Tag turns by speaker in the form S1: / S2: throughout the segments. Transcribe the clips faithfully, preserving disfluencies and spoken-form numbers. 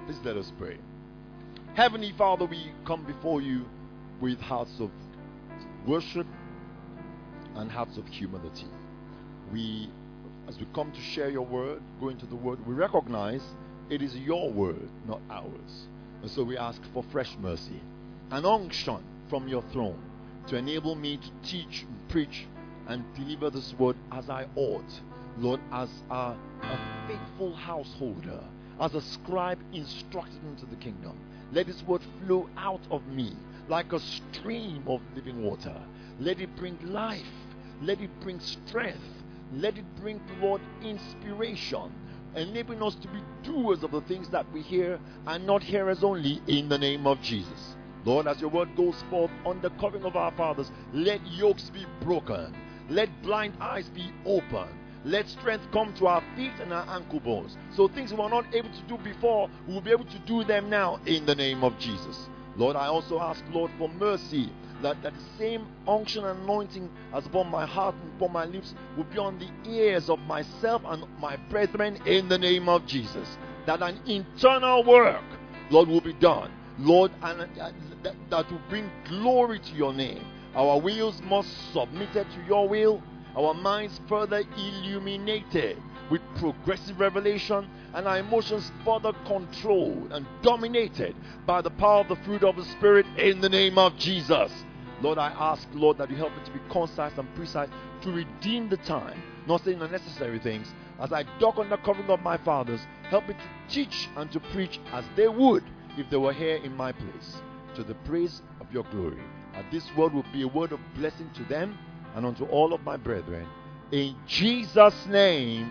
S1: Please let us pray. Heavenly Father, we come before you with hearts of worship and hearts of humility. We, as we come to share your word, go into the word, we recognize it is your word, not ours. And so we ask for fresh mercy, an unction from your throne to enable me to teach, preach, and deliver this word as I ought. Lord, as a, a faithful householder, as a scribe instructed into the kingdom, let this word flow out of me like a stream of living water. Let it bring life. Let it bring strength. Let it bring, Lord, inspiration, enabling us to be doers of the things that we hear and not hearers only, in the name of Jesus. Lord, as your word goes forth on the covering of our fathers, let yokes be broken. Let blind eyes be opened. Let strength come to our feet and our ankle bones. So things we were not able to do before, we will be able to do them now, in the name of Jesus. Lord, I also ask, Lord, for mercy, that, that the same unction and anointing as upon my heart and upon my lips will be on the ears of myself and my brethren, in the name of Jesus. That an internal work, Lord, will be done. Lord, and uh, that, that will bring glory to your name. Our wills must submit to your will. Our minds further illuminated with progressive revelation, and our emotions further controlled and dominated by the power of the fruit of the Spirit, in the name of Jesus. Lord, I ask, Lord, that you help me to be concise and precise, to redeem the time, not saying unnecessary things. As I dock on the covering of my fathers, help me to teach and to preach as they would if they were here in my place, to the praise of your glory. That this word will be a word of blessing to them and unto all of my brethren. In Jesus' name,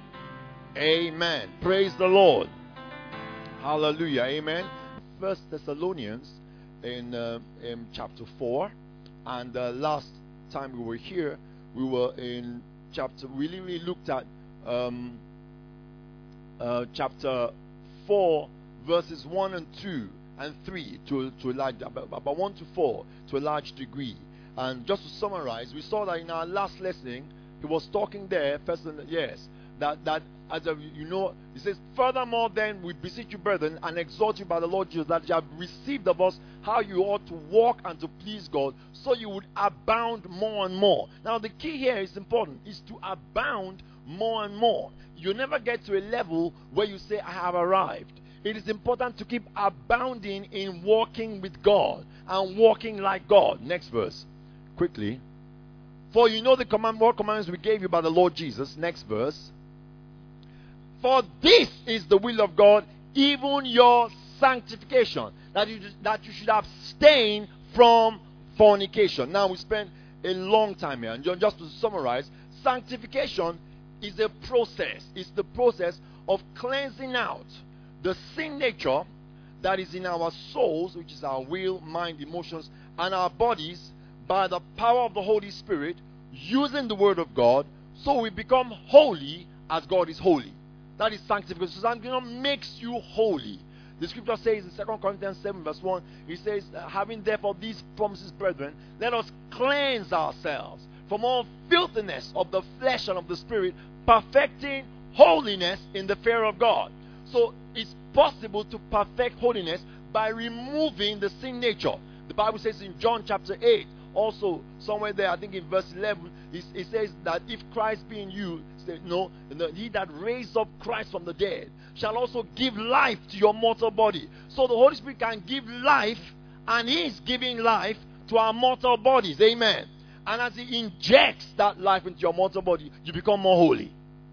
S1: amen. Praise the Lord. Hallelujah. Amen. First Thessalonians in, uh, in chapter four. And uh, last time we were here, we were in chapter, we really looked at um, uh, chapter four, verses one and two and three to, to a large, about one to four to a large degree. And just to summarize, we saw that in our last lesson, he was talking there, first, yes, that, that as a, you know, he says, furthermore then we beseech you, brethren, and exhort you by the Lord Jesus, that you have received of us how you ought to walk and to please God, so you would abound more and more. Now the key here is important, is to abound more and more. You never get to a level where you say, I have arrived. It is important to keep abounding in walking with God and walking like God. Next verse. Quickly. For you know the command, more commandments we gave you by the Lord Jesus. Next verse. For this is the will of God, even your sanctification, that you, that you should abstain from fornication. Now we spent a long time here, and just to summarize, sanctification is a process. It's the process of cleansing out the sin nature that is in our souls, which is our will, mind, emotions, and our bodies, by the power of the Holy Spirit, using the Word of God, so we become holy as God is holy. That is sanctification. So sanctification makes you holy. The scripture says in Second Corinthians seven verse one, it says, having therefore these promises, brethren, let us cleanse ourselves from all filthiness of the flesh and of the spirit, perfecting holiness in the fear of God. So it's possible to perfect holiness by removing the sin nature. The Bible says in John chapter eight, also somewhere there, I think in verse eleven, it, it says that if Christ be in you, say, no, no, he that raised up Christ from the dead shall also give life to your mortal body. So the Holy Spirit can give life, and he is giving life to our mortal bodies. Amen. And as he injects that life into your mortal body, you become more holy.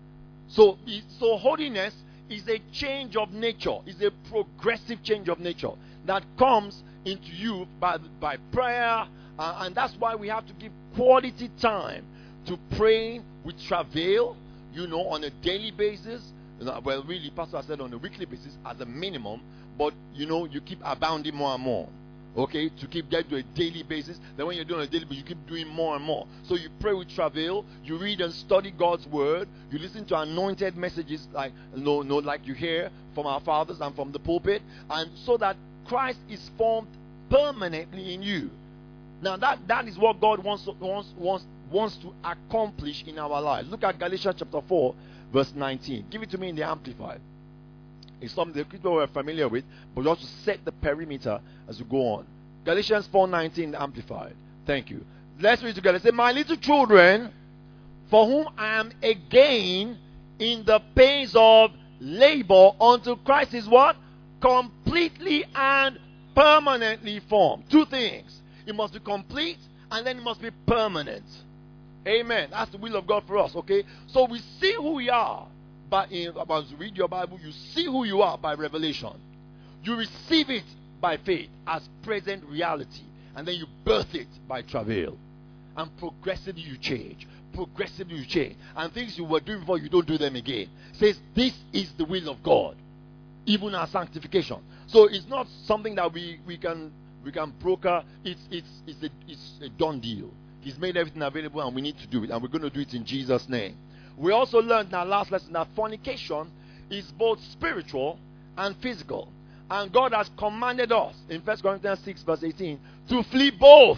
S1: So, so holiness is a change of nature. It's a progressive change of nature that comes into you by, by prayer. Uh, and that's why we have to give quality time to praying with travail, you know, on a daily basis. You know, well, really, Pastor said on a weekly basis as a minimum. But, you know, you keep abounding more and more. Okay, to keep that to a daily basis. Then when you're doing a daily basis, you keep doing more and more. So you pray with travail, you read and study God's word, you listen to anointed messages like no, no, like you hear from our fathers and from the pulpit, and so that Christ is formed permanently in you. Now that, that is what God wants to, wants, wants, wants to accomplish in our lives. Look at Galatians chapter four, verse nineteen. Give it to me in the Amplified. It's something that people are familiar with, but just to set the perimeter as we go on. Galatians four nineteen Amplified. Thank you. Let's read together. Say, my little children, for whom I am again in the pains of labor until Christ is what? Completely and permanently formed. Two things. It must be complete and then it must be permanent. Amen. That's the will of God for us, okay? So we see who we are. But in, as you read your Bible, you see who you are by revelation. You receive it by faith as present reality. And then you birth it by travail. And progressively you change. Progressively you change. And things you were doing before, you don't do them again. It says, this is the will of God. Even our sanctification. So it's not something that we, we can we can broker. It's, it's, it's, a, it's a done deal. He's made everything available and we need to do it. And we're going to do it in Jesus' name. We also learned in our last lesson that fornication is both spiritual and physical. And God has commanded us in First Corinthians six verse eighteen to flee both.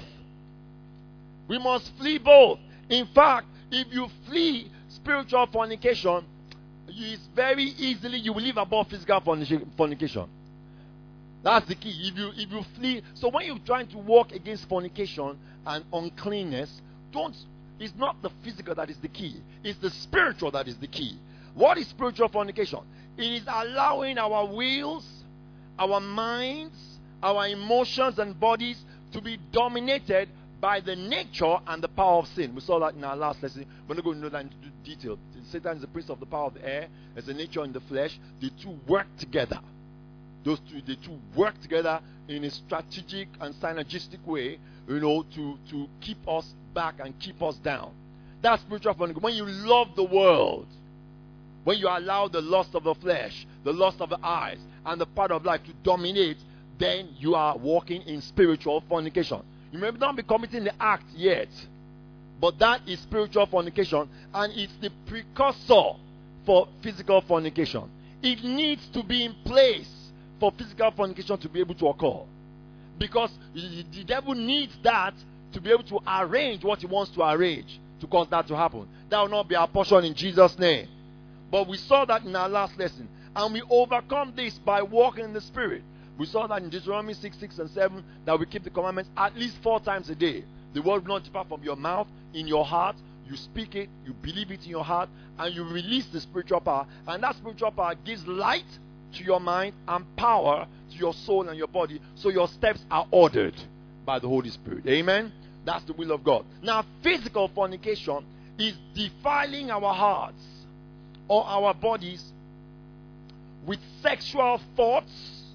S1: We must flee both. In fact, if you flee spiritual fornication, it's very easily you will live above physical fornication. That's the key. If you if you flee, so when you're trying to walk against fornication and uncleanness, don't. It's not the physical that is the key. It's the spiritual that is the key. What is spiritual fornication? It is allowing our wills, our minds, our emotions and bodies to be dominated by the nature and the power of sin. We saw that in our last lesson. We're not going to know that into detail. Satan is the prince of the power of the air. There's a nature in the flesh. The two work together. Those two, the two work together in a strategic and synergistic way, you know, to, to keep us back and keep us down. That's spiritual fornication. When you love the world, when you allow the lust of the flesh, the lust of the eyes, and the part of life to dominate, then you are walking in spiritual fornication. You may not be committing the act yet, but that is spiritual fornication, and it's the precursor for physical fornication. It needs to be in place for physical fornication to be able to occur. Because the devil needs that to be able to arrange what he wants to arrange to cause that to happen. That will not be our portion in Jesus' name. But we saw that in our last lesson. And we overcome this by walking in the Spirit. We saw that in Deuteronomy six, six and seven, that we keep the commandments at least four times a day. The word will not depart from your mouth, in your heart. You speak it, you believe it in your heart, and you release the spiritual power. And that spiritual power gives light to your mind and power to your soul and your body, so your steps are ordered by the Holy Spirit. Amen? That's the will of God. Now, physical fornication is defiling our hearts or our bodies with sexual thoughts,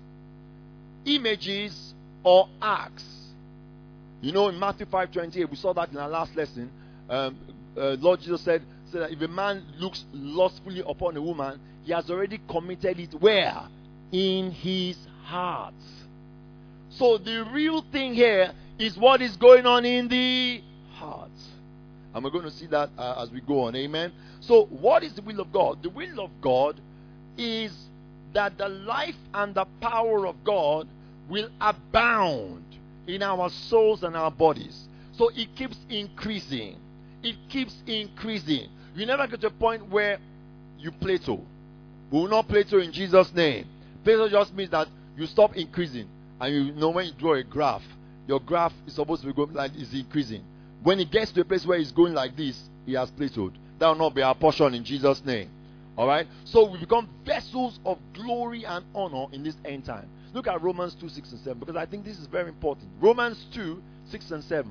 S1: images, or acts. You know, in Matthew five twenty-eight, we saw that in our last lesson. Um, uh, Lord Jesus said, said that if a man looks lustfully upon a woman, he has already committed it where? In his heart. So the real thing here is what is going on in the heart. And we're going to see that uh, as we go on. Amen. So what is the will of God? The will of God is that the life and the power of God will abound in our souls and our bodies. So it keeps increasing. It keeps increasing. You never get to a point where you plateau. We will not plateau in Jesus' name. Plateau just means that you stop increasing. And you know when you draw a graph, your graph is supposed to be going like is increasing. When it gets to a place where it's going like this, it has plateaued. That will not be our portion in Jesus' name. Alright? So we become vessels of glory and honor in this end time. Look at Romans two, six and seven, because I think this is very important. Romans two, six and seven.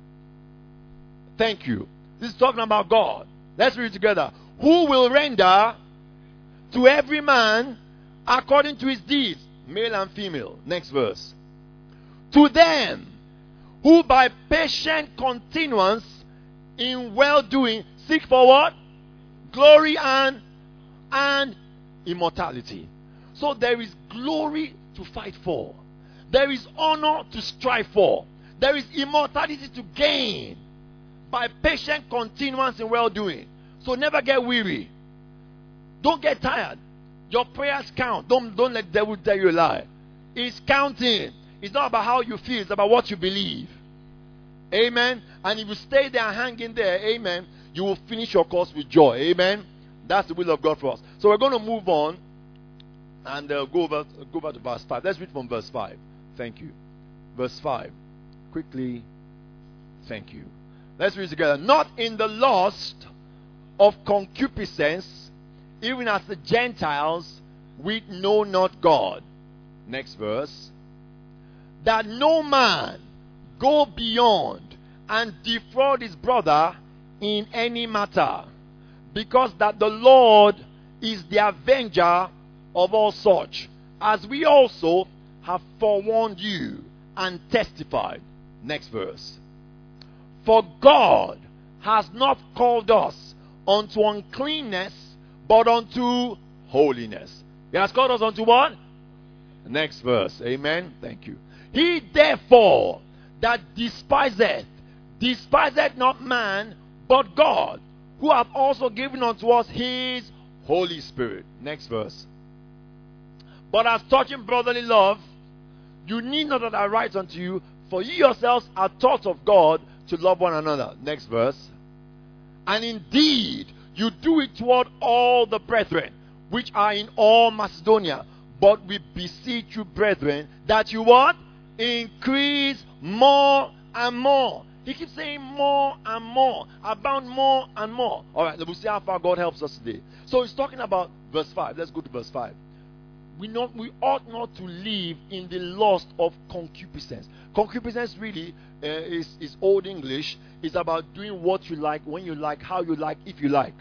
S1: Thank you. This is talking about God. Let's read it together. Who will render to every man according to his deeds, male and female. Next verse. To them who by patient continuance in well-doing seek for what? Glory and and immortality. So there is glory to fight for. There is honor to strive for. There is immortality to gain by patient continuance in well-doing. So never get weary. Don't get tired. Your prayers count. Don't, don't let the devil tell you a lie. It's counting. It's not about how you feel. It's about what you believe. Amen. And if you stay there hanging there, amen, you will finish your course with joy. Amen. That's the will of God for us. So we're going to move on And uh, go over go over to verse five. Let's read from verse five. Thank you. Verse five. Quickly. Thank you. Let's read together. Not in the lust of concupiscence, even as the Gentiles which know not God. Next verse. That no man go beyond and defraud his brother in any matter, because that the Lord is the avenger of all such, as we also have forewarned you and testified. Next verse. For God has not called us unto uncleanness, but unto holiness. He has called us unto what? Next verse. Amen. Thank you. He therefore that despiseth, despiseth not man, but God, who hath also given unto us his Holy Spirit. Next verse. But as touching brotherly love, you need not that I write unto you, for ye yourselves are taught of God to love one another. Next verse. And indeed, you do it toward all the brethren, which are in all Macedonia. But we beseech you, brethren, that you what? Increase more and more. He keeps saying more and more, abound more and more. All right, we'll see how far God helps us today. So he's talking about verse five. Let's go to verse five. We not we ought not to live in the lust of concupiscence. Concupiscence really uh, is is old English. It's about doing what you like, when you like, how you like, if you like.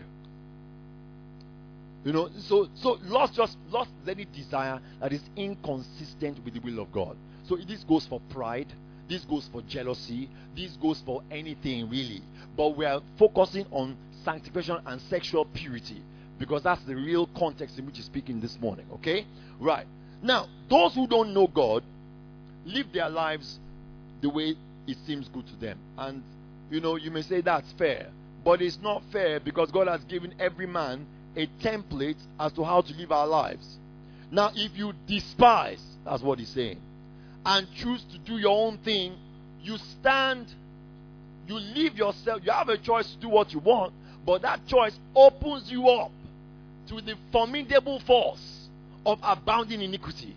S1: You know, so so lust just lust is any desire that is inconsistent with the will of God. So this goes for pride, this goes for jealousy, this goes for anything really. But we are focusing on sanctification and sexual purity, because that's the real context in which he's speaking this morning. Okay? Right. Now, those who don't know God live their lives the way it seems good to them. And, you know, you may say that's fair. But it's not fair, because God has given every man a template as to how to live our lives. Now, if you despise, that's what he's saying, and choose to do your own thing, you stand, you leave yourself, you have a choice to do what you want, but that choice opens you up to the formidable force of abounding iniquity.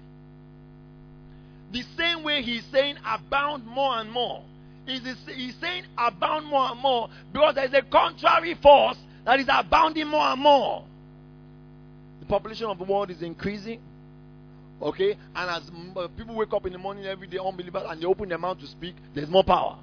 S1: The same way he's saying abound more and more, he's saying abound more and more because there is a contrary force that is abounding more and more. The population of the world is increasing. Okay? And as people wake up in the morning every day, unbelievers, and they open their mouth to speak, there's more power.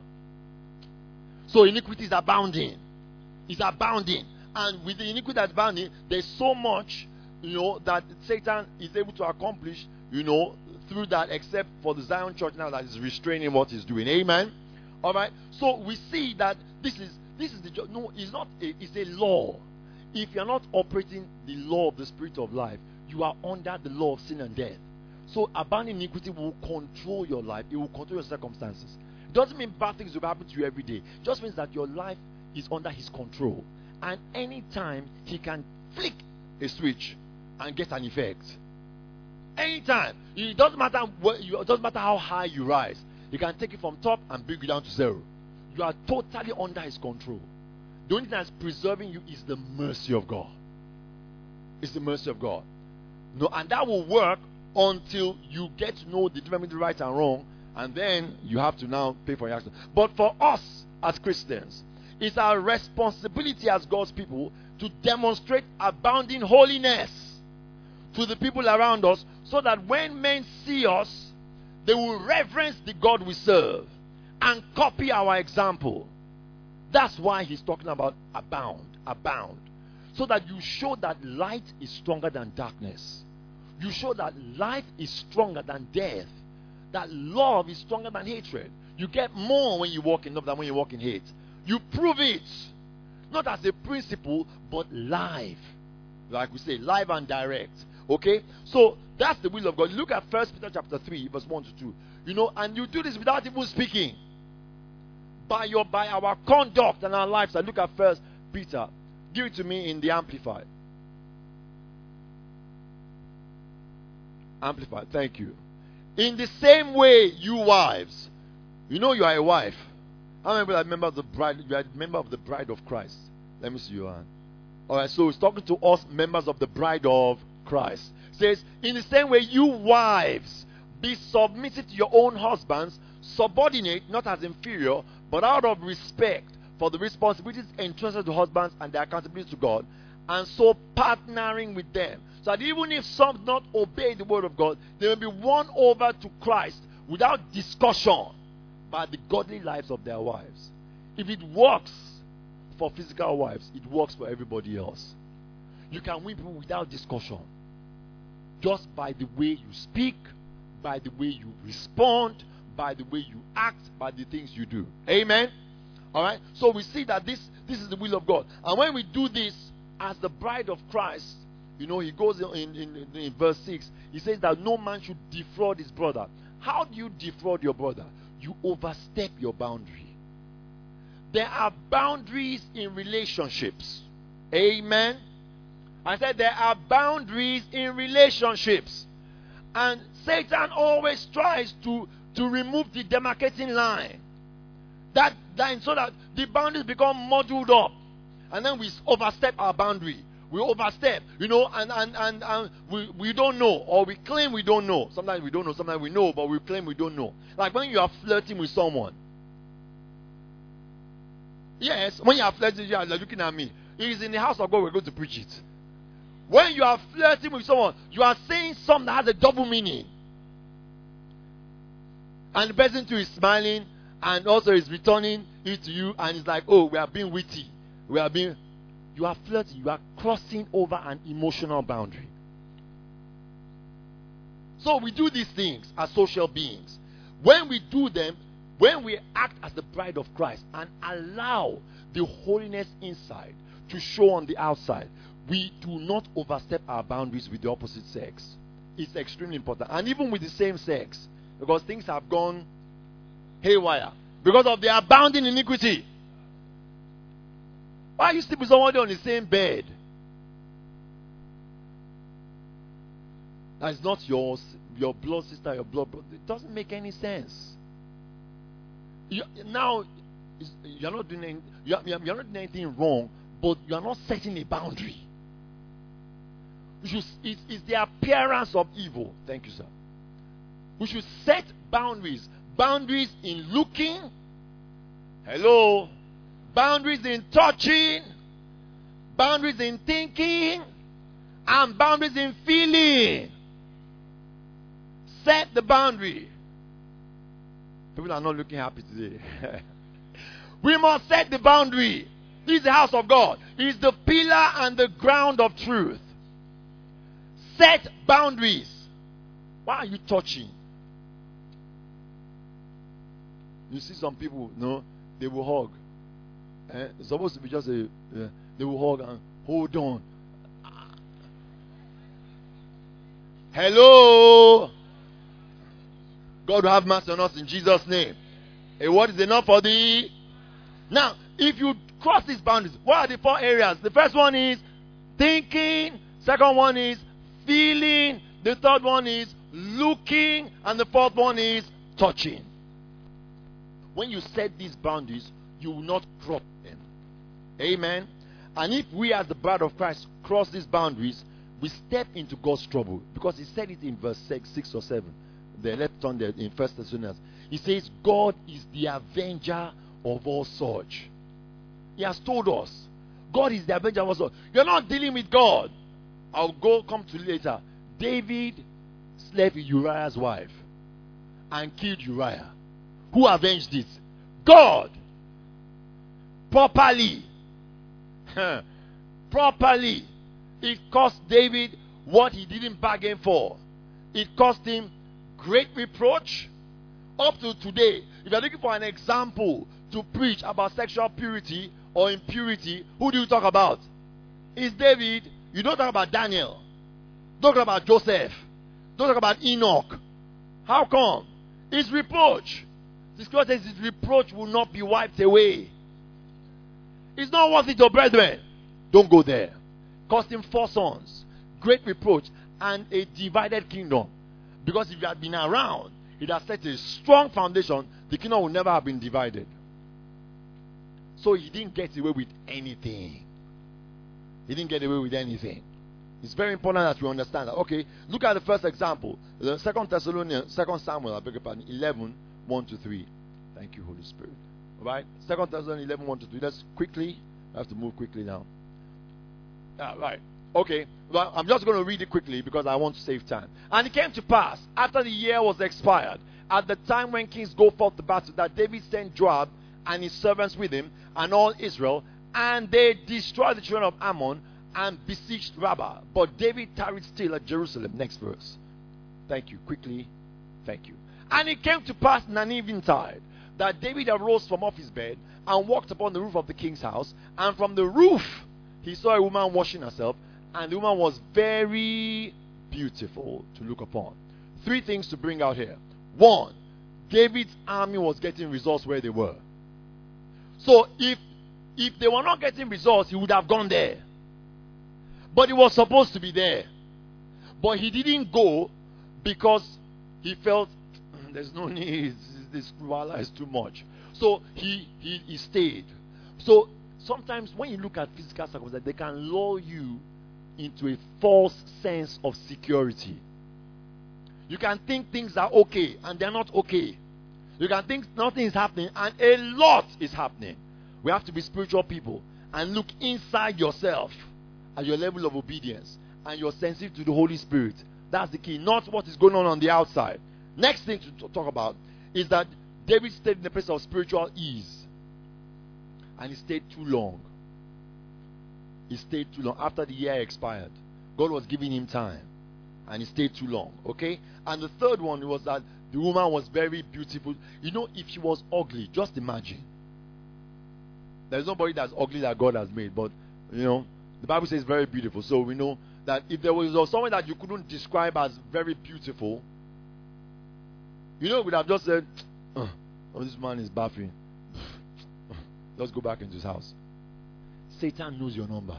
S1: So iniquity is abounding. It's abounding. And with the iniquity that's abounding, there's so much, you know, that Satan is able to accomplish, you know, through that, except for the Zion Church now that is restraining what he's doing. Amen? Alright? So we see that this is this is the jo- no, it's not a, it's a law. If you're not operating the law of the Spirit of life, you are under the law of sin and death. So abandoning iniquity will control your life. It will control your circumstances. It doesn't mean bad things will happen to you every day. It just means that your life is under his control. And anytime he can flick a switch and get an effect. Anytime. It doesn't matter what you, it doesn't matter how high you rise. He can take it from top and bring you down to zero. You are totally under his control. The only thing that's preserving you is the mercy of God. It's the mercy of God. No, and that will work until you get to know the difference between right and wrong, and then you have to now pay for your action. But for us as Christians, it's our responsibility as God's people to demonstrate abounding holiness to the people around us, so that when men see us, they will reverence the God we serve and copy our example. That's why he's talking about abound, abound. So that you show that light is stronger than darkness. You show that life is stronger than death. That love is stronger than hatred. You get more when you walk in love than when you walk in hate. You prove it. Not as a principle, but live. Like we say, live and direct. Okay? So, that's the will of God. Look at First Peter chapter three, verse one to two. You know, and you do this without even speaking. By your by our conduct and our lives. And look at First Peter. Give it to me in the Amplified. Amplified. Thank you. In the same way, you wives. You know you are a wife. How many people are member of the bride? You are a member of the bride of Christ. Let me see your hand. Alright, so he's talking to us, members of the bride of Christ. says, in the same way, you wives, be submitted to your own husbands, subordinate, not as inferior, but out of respect for the responsibilities entrusted to husbands and their accountability to God, and so partnering with them. So that even if some do not obey the word of God, they will be won over to Christ without discussion by the godly lives of their wives. If it works for physical wives, it works for everybody else. You can win people without discussion, just by the way you speak, by the way you respond, by the way you act, by the things you do. Amen. All right. So we see that this this is the will of God, and when we do this as the bride of Christ, you know, he goes in, in, in, in verse six. He says that no man should defraud his brother. How do you defraud your brother? You overstep your boundary. There are boundaries in relationships. Amen. I said there are boundaries in relationships. And Satan always tries to, to remove the demarcating line. That line so that the boundaries become muddled up. And then we overstep our boundary. We overstep, you know, and, and, and, and we, we don't know, or we claim we don't know. Sometimes we don't know, sometimes we know, but we claim we don't know. Like when you are flirting with someone. Yes, when you are flirting, you are looking at me. It is in the house of God we're going to preach it. When you are flirting with someone, you are saying something that has a double meaning. And the person too is smiling and also is returning it to you, and it's like, oh, we are being witty. We are being... You are flirting. You are crossing over an emotional boundary. So we do these things as social beings. When we do them, when we act as the bride of Christ and allow the holiness inside to show on the outside, we do not overstep our boundaries with the opposite sex. It's extremely important. And even with the same sex, because things have gone haywire because of their abounding iniquity. Why are you sleep with somebody on the same bed? That is not your, your blood sister, your blood brother. It doesn't make any sense. You, now, you're not doing any, you're, you're not doing anything wrong, but you are not setting a boundary. You should, it, it's the appearance of evil. Thank you, sir. We should set boundaries. Boundaries in looking. Hello. Boundaries in touching, boundaries in thinking, and boundaries in feeling. Set the boundary. People are not looking happy today. We must set the boundary. This is the house of God. It is the pillar and the ground of truth. Set boundaries. Why are you touching? You see some people, no, they will hug. Uh, it's supposed to be just a, uh, they will hug and hold on. Hello. God will have mercy on us in Jesus' name. A word is enough for thee. Now, if you cross these boundaries, what are the four areas? The first one is thinking. Second one is feeling. The third one is looking. And the fourth one is touching. When you set these boundaries, you will not cross them. Amen. And if we as the bride of Christ cross these boundaries, we step into God's trouble. Because he said it in verse six, six or seven. The left turn there in First Thessalonians. He says, God is the avenger of all such. He has told us. God is the avenger of all such. You're not dealing with God. I'll go come to later. David slept with Uriah's wife and killed Uriah. Who avenged it? God. Properly. Properly. It cost David what he didn't bargain for. It cost him great reproach. Up to today, if you're looking for an example to preach about sexual purity or impurity, who do you talk about? It's David. You don't talk about Daniel. Don't talk about Joseph. Don't talk about Enoch. How come? It's reproach. The scripture says his reproach will not be wiped away. It's not worth it, your brethren. Don't go there. Cost him four sons, great reproach, and a divided kingdom. Because if you had been around, it has set a strong foundation, the kingdom would never have been divided. So he didn't get away with anything. He didn't get away with anything. It's very important that we understand that. Okay, look at the first example. The second Thessalonians, second Samuel, I beg your pardon, eleven, one to three. Thank you, Holy Spirit. Alright? second Thessalonians eleven, one to three. Let's quickly, I have to move quickly now. Ah, right. Okay. Well, I'm just going to read it quickly because I want to save time. And it came to pass, after the year was expired, at the time when kings go forth to battle, that David sent Joab and his servants with him, and all Israel, and they destroyed the children of Ammon, and besieged Rabbah. But David tarried still at Jerusalem. Next verse. Thank you. Quickly. Thank you. And it came to pass in an eventide that David arose from off his bed and walked upon the roof of the king's house. And from the roof he saw a woman washing herself. And the woman was very beautiful to look upon. Three things to bring out here. One, David's army was getting results where they were. So if if they were not getting results, he would have gone there. But he was supposed to be there. But he didn't go because he felt there's no need. This Kuala is too much. So he, he, he stayed. So sometimes when you look at physical circumstances, they can lure you into a false sense of security. You can think things are okay and they're not okay. You can think nothing is happening and a lot is happening. We have to be spiritual people and look inside yourself at your level of obedience, and you're sensitive to the Holy Spirit. That's the key, not what is going on on the outside. Next thing to talk about is that David stayed in the place of spiritual ease, and he stayed too long. He stayed too long. After the year expired, God was giving him time, and he stayed too long. Okay? And the third one was that the woman was very beautiful. You know, if she was ugly, just imagine. There's nobody that's ugly that God has made, but you know, the Bible says very beautiful. So we know that if there was someone that you couldn't describe as very beautiful, you know, we would have just said, oh, this man is baffling. Let's go back into his house. Satan knows your number.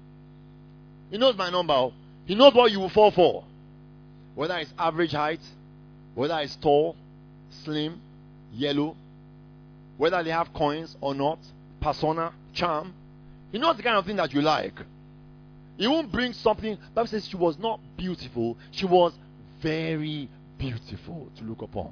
S1: He knows my number. He knows what you will fall for. Whether it's average height, whether it's tall, slim, yellow, whether they have coins or not, persona, charm. He knows the kind of thing that you like. He won't bring something. The Bible says she was not beautiful. She was very beautiful to look upon.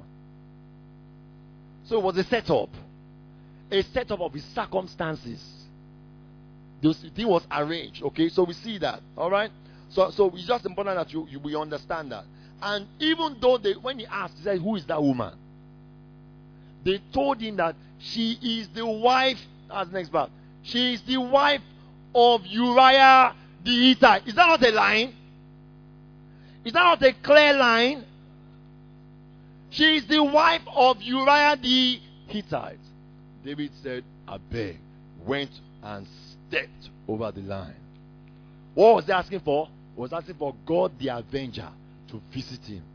S1: So it was a setup. A setup of his circumstances. The thing was arranged. Okay, so we see that. Alright? So so it's just important that you, you we understand that. And even though they, when he asked, he said, who is that woman? They told him that she is the wife, as next part, she is the wife of Uriah the Hittite. Is that not a line? Is that not a clear line? She is the wife of Uriah the Hittite. David said, I beg, went and stepped over the line. What was he asking for? He was asking for God the Avenger to visit him.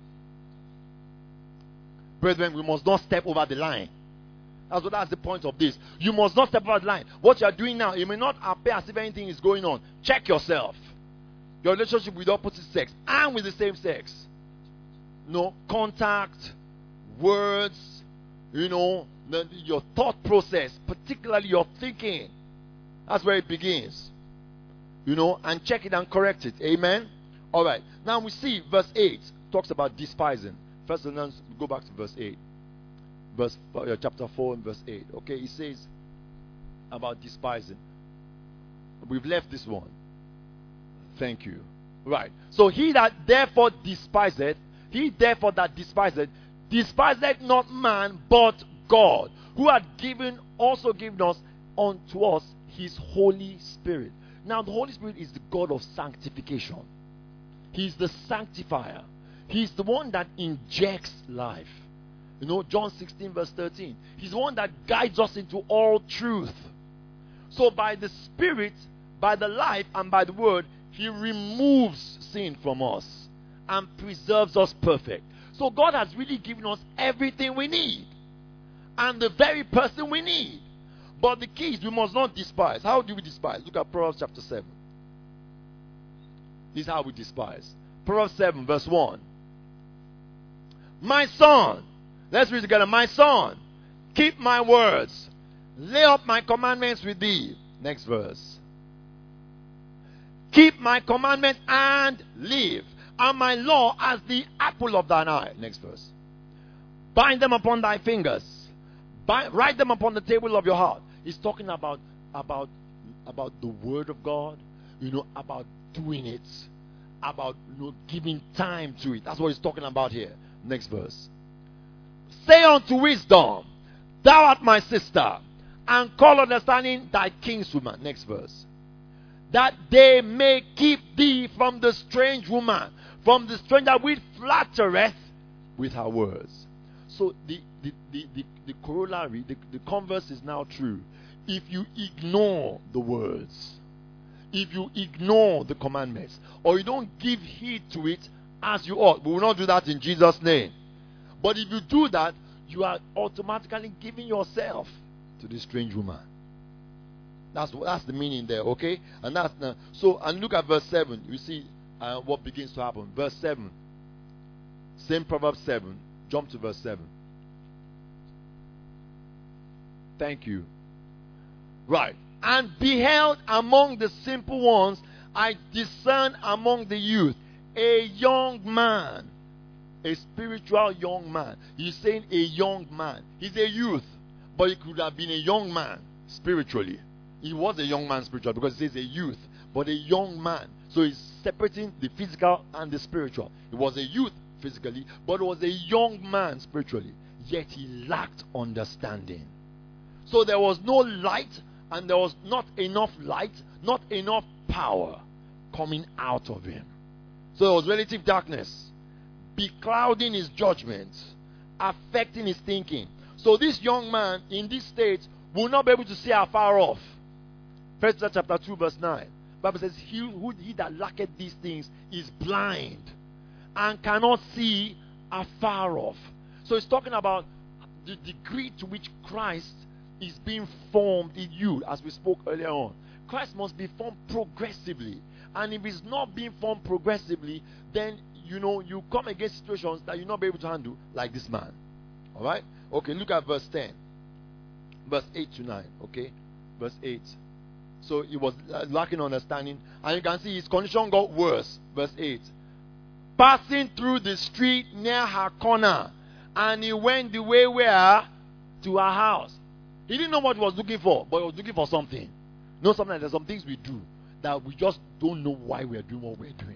S1: Brethren, we must not step over the line. That's what that's the point of this. You must not step over the line. What you are doing now, it may not appear as if anything is going on. Check yourself. Your relationship with the opposite sex and with the same sex. No contact, words, you know, the, your thought process, particularly your thinking. That's where it begins. You know, and check it and correct it. Amen. All right. Now we see verse eight talks about despising. First, let's go back to verse eight. Verse uh, chapter four and verse eight. Okay, it says about despising. We've left this one. Thank you. Right. So he that therefore despiseth, he therefore that despiseth, despiseth not man but God, who had given also given us unto us his Holy Spirit. Now the Holy Spirit is the God of sanctification. He's the sanctifier. He's the one that injects life. You know, John sixteen verse thirteen. He's the one that guides us into all truth. So by the Spirit, by the life, and by the word, he removes sin from us and preserves us perfect. So God has really given us everything we need. And the very person we need. But the key is we must not despise. How do we despise? Look at Proverbs chapter seven. This is how we despise. Proverbs seven verse one. My son, let's read together. My son, keep my words. Lay up my commandments with thee. Next verse. Keep my commandment and live. And my law as the apple of thine eye. Next verse. Bind them upon thy fingers. Bind, write them upon the table of your heart. He's talking about, about, about the word of God. You know, about doing it. About, you know, giving time to it. That's what he's talking about here. Next verse. Say unto wisdom, thou art my sister, and call understanding thy kinswoman. Next verse. That they may keep thee from the strange woman, from the stranger which flattereth with her words. So the the, the, the, the corollary, the, the converse is now true. If you ignore the words, if you ignore the commandments, or you don't give heed to it as you ought, we will not do that in Jesus' name. But if you do that, you are automatically giving yourself to this strange woman. That's that's the meaning there, okay? And that's the, so. And look at verse seven. You see uh, what begins to happen. Verse seven. Same Proverbs seven. Jump to verse seven. Thank you. Right. And beheld among the simple ones, I discern among the youth a young man, a spiritual young man. He's saying a young man. He's a youth, but he could have been a young man spiritually. He was a young man spiritually because it says a youth, but a young man. So he's separating the physical and the spiritual. He was a youth physically, but was a young man spiritually. Yet he lacked understanding. So there was no light, and there was not enough light, not enough power coming out of him. So there was relative darkness, beclouding his judgment, affecting his thinking. So this young man in this state will not be able to see afar off. First Peter chapter two verse nine. The Bible says, he, who, he that lacketh these things is blind and cannot see afar off. So it's talking about the degree to which Christ is being formed in you, as we spoke earlier on. Christ must be formed progressively. And if it's not being formed progressively, then, you know, you come against situations that you'll not be able to handle, like this man. Alright? Okay, look at verse ten. Verse eight to nine. Okay? Verse eight. So he was lacking understanding. And you can see his condition got worse. Verse eight. Passing through the street near her corner, and he went the way where? To her house. He didn't know what he was looking for, but he was looking for something. You know, sometimes there's some things we do that we just don't know why we're doing what we're doing.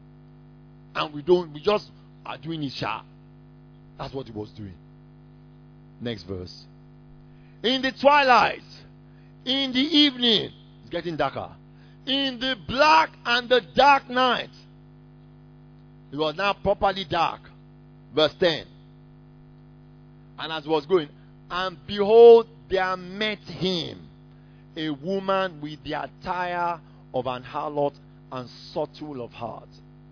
S1: And we don't, we just are doing it sharp. That's what he was doing. Next verse. In the twilight, in the evening, it's getting darker. In the black and the dark night, it was now properly dark. Verse ten. And as he was going, and behold, there met him a woman with the attire of an harlot and subtle of heart.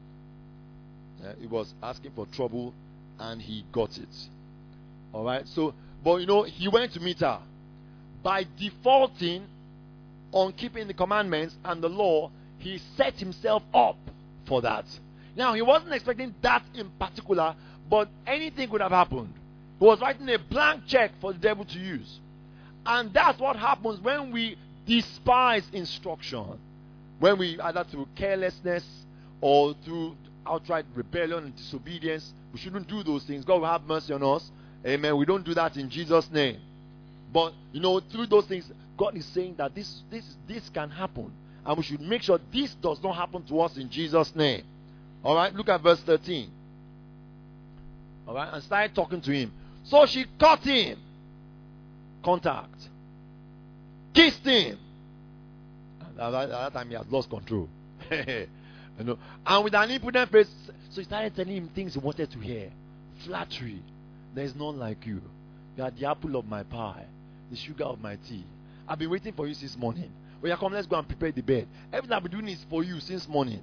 S1: Uh, he was asking for trouble, and he got it. All right. So, but you know, he went to meet her. By defaulting on keeping the commandments and the law, he set himself up for that. Now, he wasn't expecting that in particular, but anything could have happened. He was writing a blank check for the devil to use. And that's what happens when we despise instruction. When we, either through carelessness or through outright rebellion and disobedience, we shouldn't do those things. God will have mercy on us. Amen. We don't do that in Jesus' name. But, you know, through those things, God is saying that this, this, this can happen. And we should make sure this does not happen to us in Jesus' name. Alright, look at verse thirteen. Alright, and started talking to him. So she caught him. Contact. Kissed him. And at that, at that time he had lost control. You know, and with an impudent face, so he started telling him things he wanted to hear. Flattery. There is none like you. You are the apple of my pie, the sugar of my tea. I've been waiting for you since morning. When you come, let's go and prepare the bed. Everything I've been doing is for you since morning.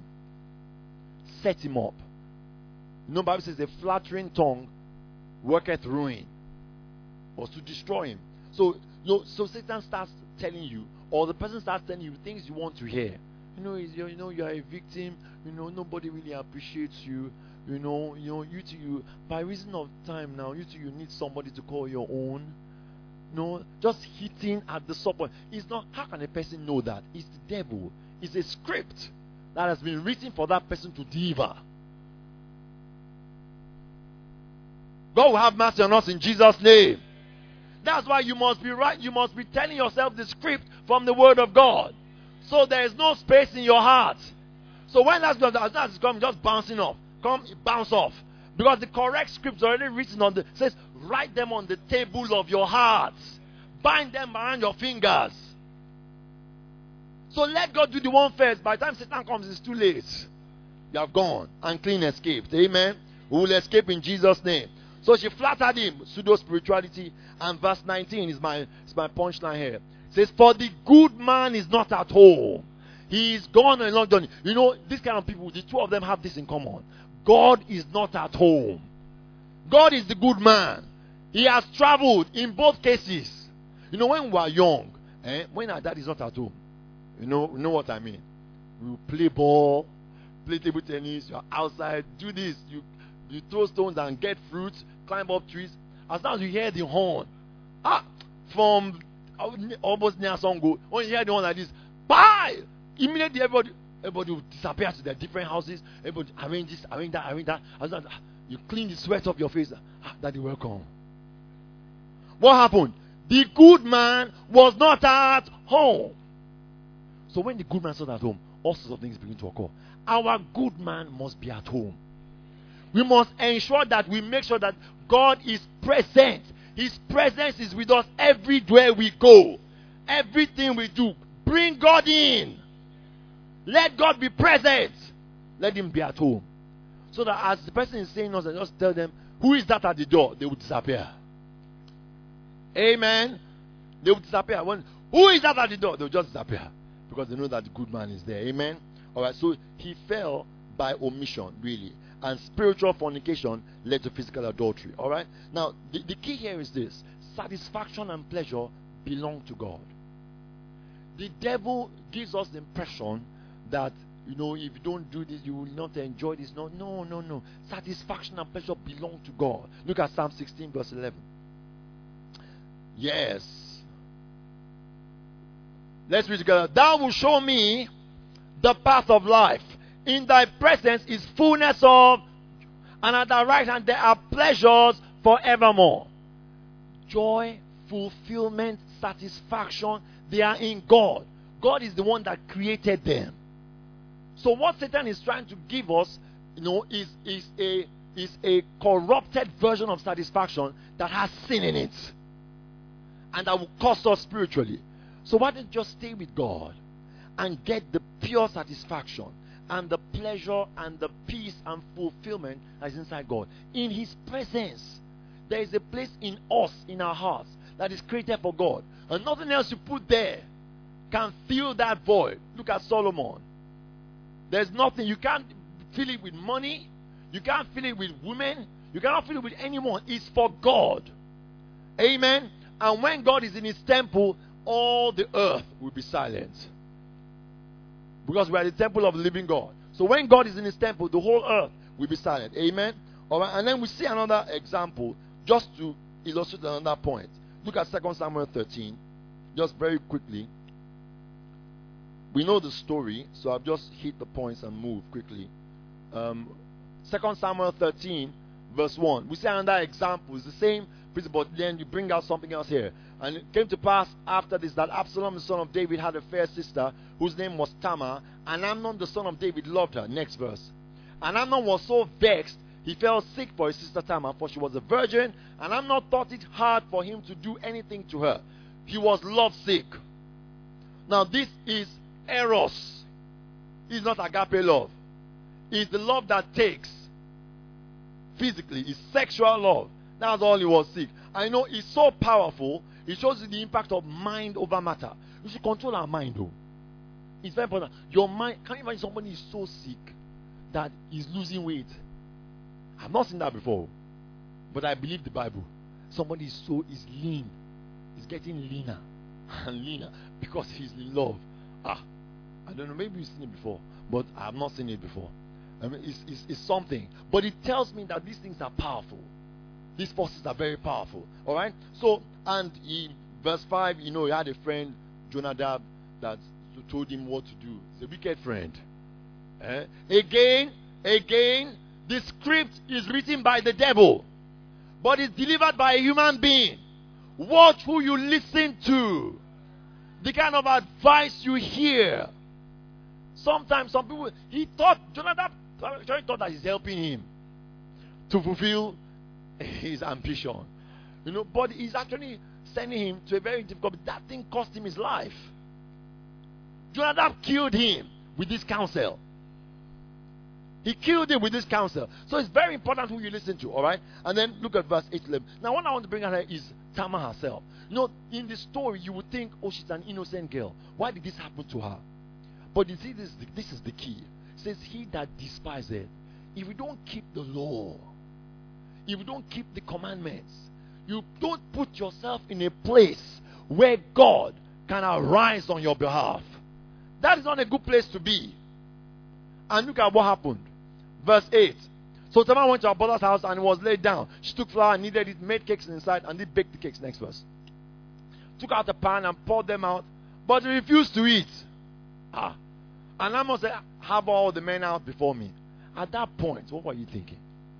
S1: Set him up. You know, the Bible says the flattering tongue worketh ruin, was to destroy him. So, you know, so Satan starts telling you, or the person starts telling you things you want to hear. You know, you know, you are a victim. You know, nobody really appreciates you. You know, you know, you two, you by reason of time now, you two, you need somebody to call your own. No, just hitting at the subpoint. It's not. How can a person know that? It's the devil. It's a script. that has been written for that person to deliver. God will have mercy on us in Jesus' name. That's why you must be right. You must be telling yourself the script from the Word of God. So there is no space in your heart. So when that's that's coming, just bouncing off. Come, bounce off. Because the correct script is already written on the, says, write them on the table of your hearts. Bind them around your fingers. So let God do the one first. By the time Satan comes, it's too late. You have gone. Unclean escaped. Amen. We will escape in Jesus' name. So she flattered him, pseudo-spirituality. And verse nineteen is my, is my punchline here. It says, for the good man is not at home. He is gone and not done. You know, this kind of people, the two of them have this in common. God is not at home. God is the good man. He has traveled in both cases. You know, when we were young, eh, when our dad is not at home, you know, you know what I mean? We will play ball, play table tennis, you're outside, do this, you you throw stones and get fruits, climb up trees. As soon as you hear the horn, ah, from almost near Songo, when you hear the horn like this, bye! Immediately everybody, everybody will disappear to their different houses. Everybody arrange this, arrange that, arrange that. As soon as you clean the sweat off your face. Ah, Daddy, welcome. What happened? The good man was not at home. So when the good man is not at home, all sorts of things begin to occur. Our good man must be at home. We must ensure that we make sure that God is present. His presence is with us everywhere we go. Everything we do. Bring God in. Let God be present. Let him be at home. So that as the person is saying us, just tell them, who is that at the door? They will disappear. Amen. They will disappear. When, who is that at the door? They will just disappear. Because they know that the good man is there. Amen. Alright, so he fell by omission, really. And spiritual fornication led to physical adultery. Alright? Now, the, the key here is this. Satisfaction and pleasure belong to God. The devil gives us the impression that, you know, if you don't do this, you will not enjoy this. No, no, no, no. Satisfaction and pleasure belong to God. Look at Psalm sixteen, verse eleven. Yes. Let's read together. Thou wilt show me the path of life. In thy presence is fullness of, and at thy right hand there are pleasures forevermore. Joy, fulfillment, satisfaction, they are in God. God is the one that created them. So what Satan is trying to give us, you know, is, is a is a corrupted version of satisfaction that has sin in it. And that will cost us spiritually. So why don't you just stay with God and get the pure satisfaction and the pleasure and the peace and fulfillment that is inside God. In His presence, there is a place in us, in our hearts, that is created for God. And nothing else you put there can fill that void. Look at Solomon. There's nothing. You can't fill it with money. You can't fill it with women. You cannot fill it with anyone. It's for God. Amen. And when God is in His temple, all the earth will be silent. Because we are the temple of the living God. So when God is in His temple, the whole earth will be silent. Amen. All right. And then we see another example just to illustrate another point. Look at Second Samuel thirteen. Just very quickly. We know the story, so I've just hit the points and move quickly. Um, Second Samuel thirteen, verse one. We see another example. It's the same principle, but then you bring out something else here. And it came to pass after this that Absalom, the son of David, had a fair sister whose name was Tamar, and Amnon, the son of David, loved her. Next verse. And Amnon was so vexed, he fell sick for his sister Tamar, for she was a virgin, and Amnon thought it hard for him to do anything to her. He was lovesick. Now this is eros. It's not agape love. It's the love that takes physically. It's sexual love. That's all he was sick. I know it's so powerful. It shows you the impact of mind over matter. You should control our mind, though. It's very important. Your mind, can you imagine somebody is so sick that he's losing weight? I've not seen that before, but I believe the Bible. Somebody is so is lean, he's getting leaner and leaner because he's in love. Ah, I don't know. Maybe you've seen it before, but I have not seen it before. I mean, it's, it's, it's something, but it tells me that these things are powerful. These forces are very powerful. All right. So, and in verse five, you know, he had a friend, Jonadab, that told him what to do. He's a wicked friend. Eh? Again, again, the script is written by the devil, but it's delivered by a human being. Watch who you listen to, the kind of advice you hear. Sometimes some people, he thought, Jonathan, Jonathan thought that he's helping him to fulfill his ambition. You know, but he's actually sending him to a very difficult, that thing cost him his life. Jonathan killed him with this counsel. He killed him with this counsel. So it's very important who you listen to, alright? And then look at verse eight to eleven. Now, what I want to bring out here is Tamar herself. You know, in the story, you would think, oh, she's an innocent girl. Why did this happen to her? But you see, this, this is the key. It says, he that despiseth. If you don't keep the law, if you don't keep the commandments, you don't put yourself in a place where God can arise on your behalf. That is not a good place to be. And look at what happened. Verse eight. So Tamar went to her brother's house and was laid down. She took flour and kneaded it, made cakes inside, and did bake the cakes. Next verse. Took out a pan and poured them out, but he refused to eat. Ah. And I must say, have all the men out before me. At that point, what were you thinking?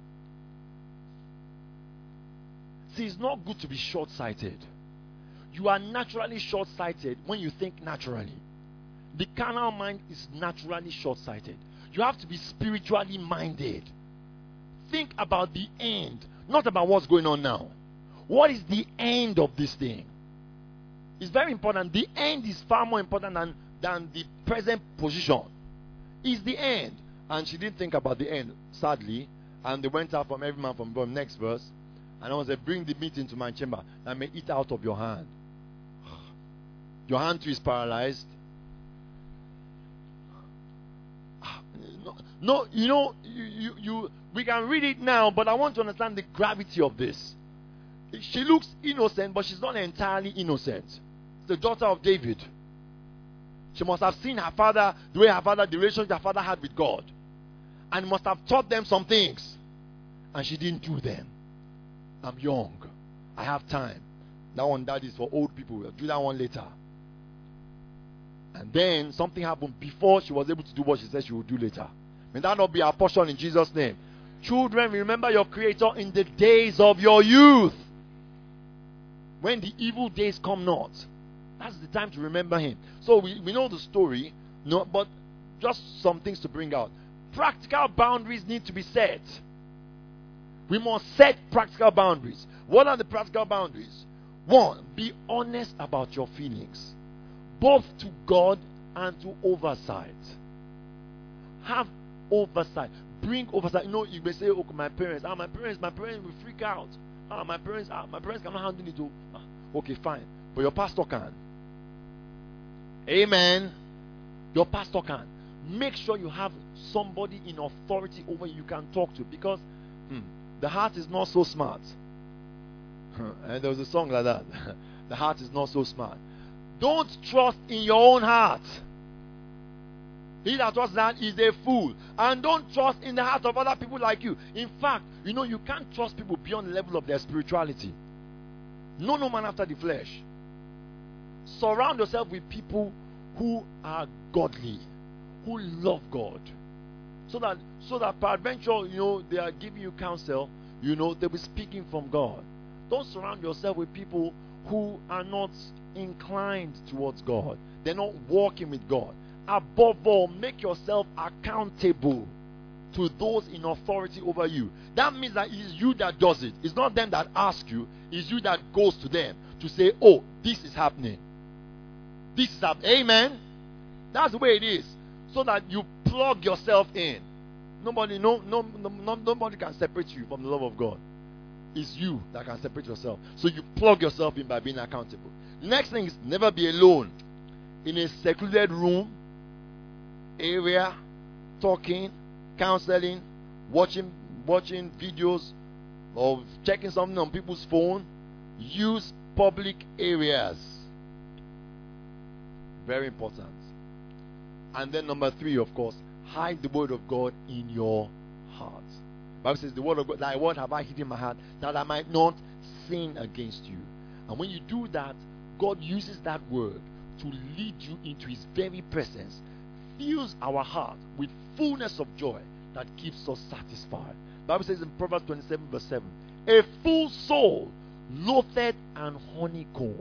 S1: See, it's not good to be short-sighted. You are naturally short-sighted when you think naturally. The carnal mind is naturally short-sighted. You have to be spiritually minded. Think about the end, not about what's going on now. What is the end of this thing? It's very important. The end is far more important than, than the present position. It's the end. And she didn't think about the end, sadly. And they went out from every man from God. Next verse. And I said, bring the meat into my chamber, that I may eat out of your hand. Your hand too is paralyzed. No, no you know, you, you, you, we can read it now, but I want to understand the gravity of this. She looks innocent, but she's not entirely innocent. The daughter of David. She must have seen her father, the way her father, the relationship her father had with God. And must have taught them some things. And she didn't do them. I'm young. I have time. That one, that is for old people. We'll do that one later. And then something happened before she was able to do what she said she would do later. May that not be our portion in Jesus' name. Children, remember your Creator in the days of your youth. When the evil days come not. That's the time to remember Him. So we, we know the story, no, but just some things to bring out. Practical boundaries need to be set. We must set practical boundaries. What are the practical boundaries? One, be honest about your feelings, both to God and to oversight. Have oversight. Bring oversight. You know, you may say, "Okay, my parents, ah, my parents, my parents will freak out. Ah, my parents, ah, my parents cannot handle it." Ah, okay, fine, but your pastor can. Amen. Your pastor can. Make sure you have somebody in authority over you you can talk to, because hmm, the heart is not so smart. And there was a song like that. The heart is not so smart. Don't trust in your own heart. He that trusts that is a fool. And don't trust in the heart of other people like you. In fact, you know, you can't trust people beyond the level of their spirituality. No, no man after the flesh. Surround yourself with people who are godly, who love God. So that, so that peradventure, you know, they are giving you counsel, you know, they'll be speaking from God. Don't surround yourself with people who are not inclined towards God. They're not walking with God. Above all, make yourself accountable to those in authority over you. That means that it is you that does it. It's not them that ask you. It's you that goes to them to say, "Oh, this is happening. This is happening." Amen. That's the way it is. So that you plug yourself in. Nobody, no, no, no, nobody can separate you from the love of God. It's you that can separate yourself. So you plug yourself in by being accountable. Next thing is never be alone. In a secluded room, area, talking, counseling, watching, watching videos, or checking something on people's phone. Use public areas. Very important. And then number three, of course, hide the word of God in your heart. The Bible says, the word of God, thy word have I hidden in my heart, that I might not sin against you. And when you do that, God uses that word to lead you into His very presence, fills our heart with fullness of joy that keeps us satisfied. The Bible says in Proverbs twenty-seven verse seven, a full soul loathed and honeycomb.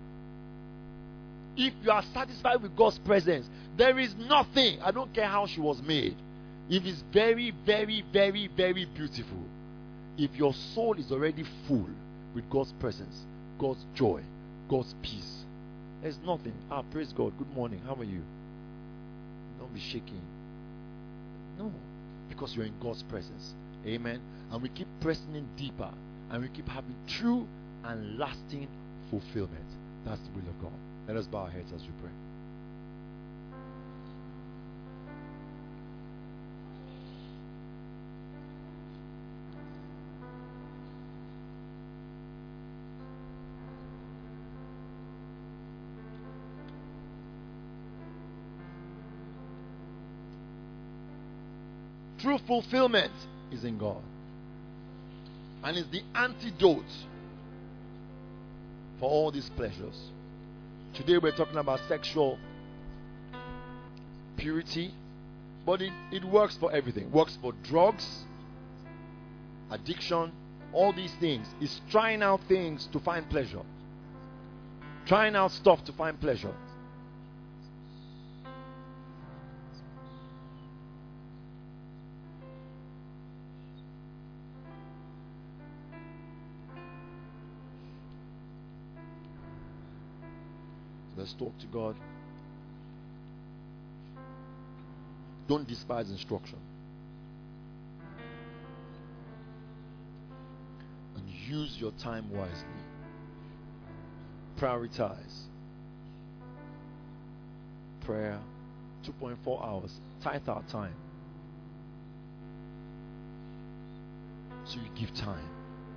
S1: If you are satisfied with God's presence, there is nothing, I don't care how she was made, if it's very, very, very, very beautiful, if your soul is already full with God's presence, God's joy, God's peace, there's nothing. Ah, praise God. Good morning. How are you? Don't be shaking. No, because you're in God's presence. Amen. And we keep pressing in deeper, and we keep having true and lasting fulfillment. That's the will of God. Let us bow our heads as we pray. True fulfillment is in God, and is the antidote for all these pleasures. Today we're talking about sexual purity, but it, it works for everything. It works for drugs, addiction, all these things. It's trying out things to find pleasure, trying out stuff to find pleasure. Let's talk to God. Don't despise instruction. And use your time wisely. Prioritize. Prayer, two point four hours. Tithe our time. So you give time.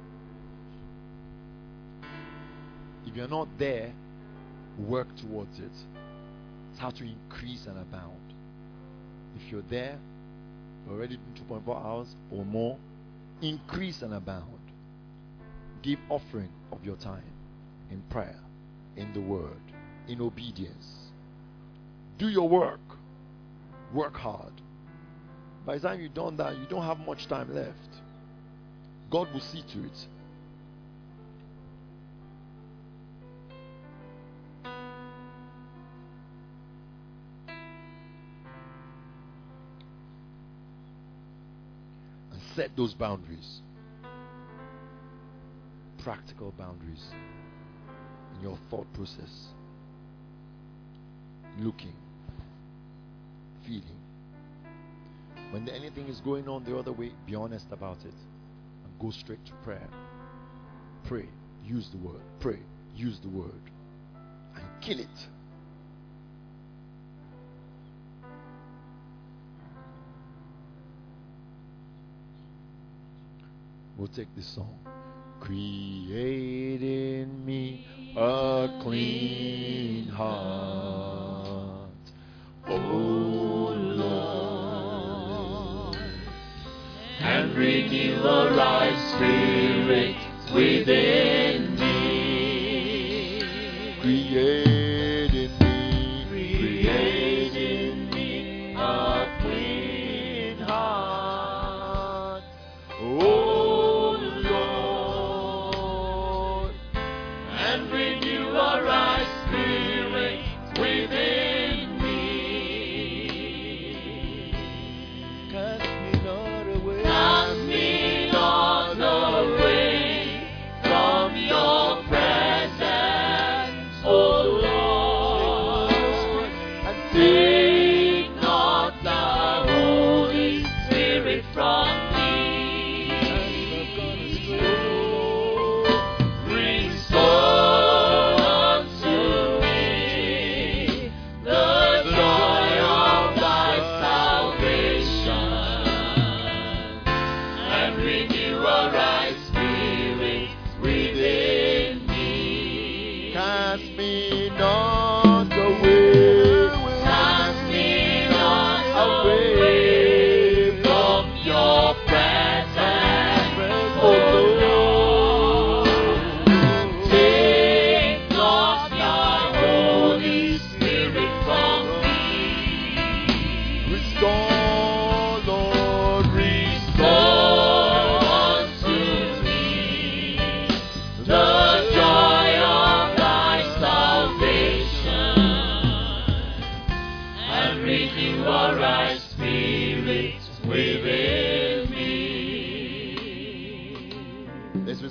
S1: If you're not there, work towards it. It's how to increase and abound. If you're there, already doing two point four hours or more, increase and abound. Give offering of your time in prayer, in the word, in obedience. Do your work. Work hard. By the time you've done that, you don't have much time left. God will see to it. Set those boundaries, practical boundaries in your thought process. Looking, feeling. When anything is going on the other way, be honest about it and go straight to prayer. Pray, use the word. Pray, use the word, and kill it. We'll take this song. Create in me a clean heart, O Lord, and renew a right spirit within me. Create in me, create in me a clean heart, O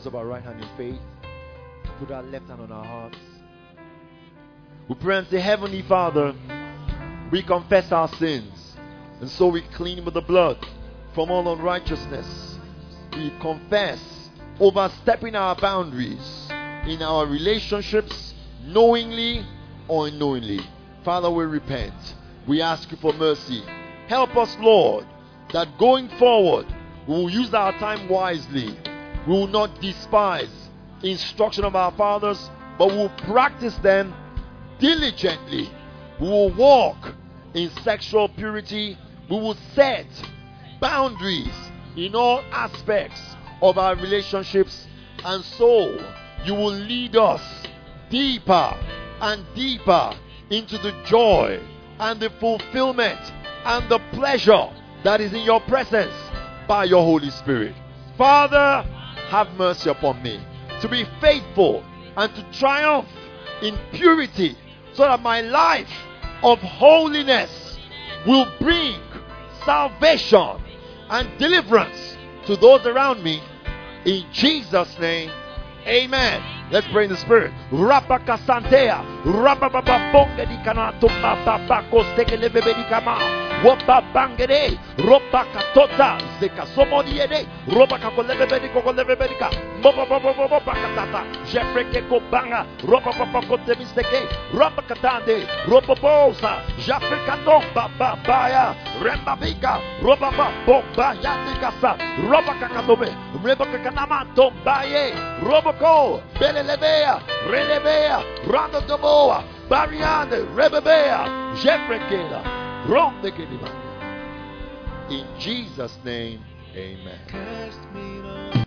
S1: raise up our right hand in faith. Put our left hand on our hearts. We pray and say, Heavenly Father, we confess our sins, and so we clean with the blood from all unrighteousness. We confess overstepping our boundaries in our relationships, knowingly or unknowingly. Father, we repent. We ask you for mercy. Help us, Lord, that going forward, we will use our time wisely. We will not despise instruction of our fathers, but we will practice them diligently. We will walk in sexual purity. We will set boundaries in all aspects of our relationships, and so you will lead us deeper and deeper into the joy and the fulfillment and the pleasure that is in your presence by your Holy Spirit. Father, have mercy upon me to be faithful and to triumph in purity, so that my life of holiness will bring salvation and deliverance to those around me. In Jesus' name, amen. Let's pray in the Spirit. Rapakasantea, rapapapabonga di kanato papapako stekelebebe di kama, wapabangere, ropakatota, zekasomodiede, ropakakolebebe di kokolebebe di ka, mopapapapapakatata, jefreke kobanga, ropapapako mistake, ropakatande, ropoposa, jafrikando bababaya, rembabika, ropapapomba yatikasa, ropakakadome, rebakakanama tombaye, roboko, bele Lebea, Relebea, Rando Domoa, Bariane, Rebebea, Jeffrekela, Rom de Kedimania. In Jesus' name, amen.